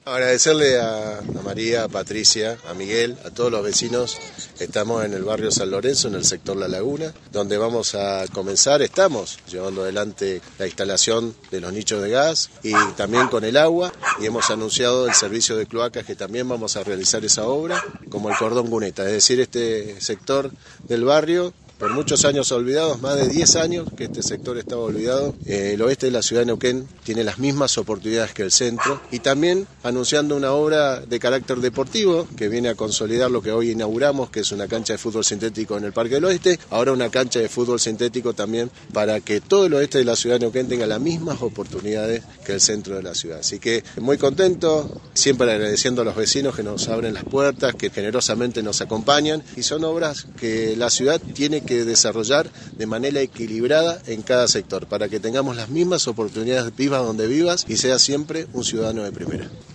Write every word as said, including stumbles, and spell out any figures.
Agradecerle a, a María, a Patricia, a Miguel, a todos los vecinos. Estamos en el barrio San Lorenzo, en el sector La Laguna, donde vamos a comenzar, estamos llevando adelante la instalación de los nichos de gas y también con el agua, y hemos anunciado el servicio de cloacas que también vamos a realizar esa obra, como el cordón cuneta, es decir, este sector del barrio, por muchos años olvidados, más de diez años que este sector estaba olvidado. Eh, el oeste de la ciudad de Neuquén tiene las mismas oportunidades que el centro, y también anunciando una obra de carácter deportivo que viene a consolidar lo que hoy inauguramos, que es una cancha de fútbol sintético en el Parque del Oeste, ahora una cancha de fútbol sintético también para que todo el oeste de la ciudad de Neuquén tenga las mismas oportunidades que el centro de la ciudad. Así que muy contento, siempre agradeciendo a los vecinos que nos abren las puertas, que generosamente nos acompañan, y son obras que la ciudad tiene que desarrollar de manera equilibrada en cada sector, para que tengamos las mismas oportunidades, vivas donde vivas, y sea siempre un ciudadano de primera.